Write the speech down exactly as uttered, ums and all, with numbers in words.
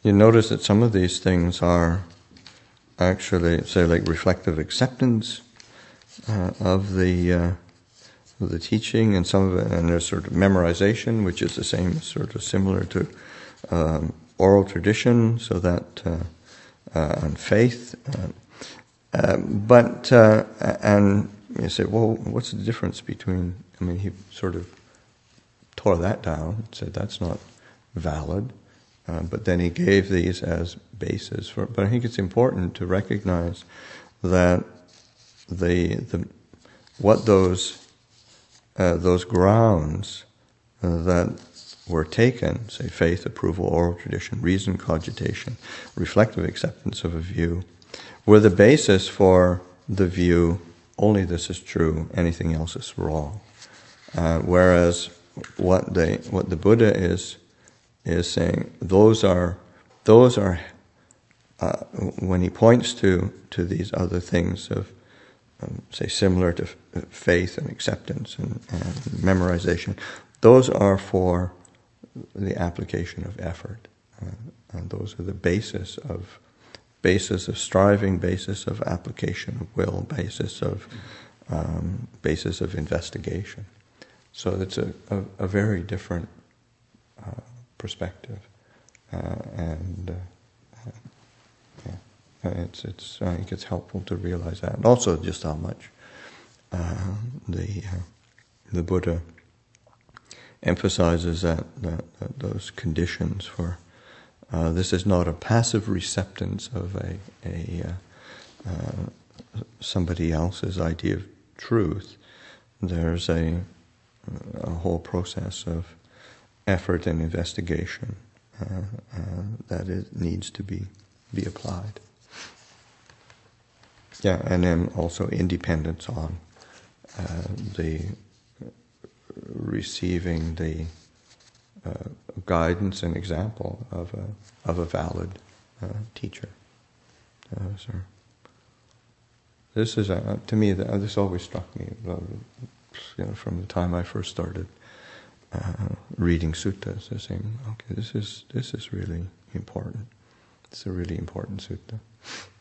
you notice that some of these things are actually, say, like reflective acceptance uh, of the uh, of the teaching, and some of it, and there's sort of memorization, which is the same, sort of similar to um, oral tradition, so that uh, uh, and faith. Uh, uh, but uh, and you say, well, what's the difference between? I mean, he sort of tore that down, said that's not valid. Uh, but then he gave these as basis for. But I think it's important to recognize that the the what those uh, those grounds uh, that were taken, say faith, approval, oral tradition, reason, cogitation, reflective acceptance of a view, were the basis for the view. Only this is true. Anything else is wrong. Uh, whereas what they what the Buddha is. is saying those are those are uh, when he points to to these other things of um, say similar to f- faith and acceptance and, and memorization, those are for the application of effort, uh, and those are the basis of basis of striving, basis of application of will, basis of um, basis of investigation. So it's a, a, a very different uh, perspective, uh, and uh, yeah, it's it's. I think it's helpful to realize that, and also just how much uh, the uh, the Buddha emphasizes that, that, that those conditions for uh, this is not a passive receptance of a a uh, uh, somebody else's idea of truth. There's a a whole process of effort and investigation uh, uh, that it needs to be be applied. Yeah, and then also independence on uh, the receiving the uh, guidance and example of a of a valid uh, teacher. Uh, so this is a, to me the, this always struck me, uh, you know, from the time I first started. Uh, reading suttas, they're saying, okay, this is this is really important. It's a really important sutta.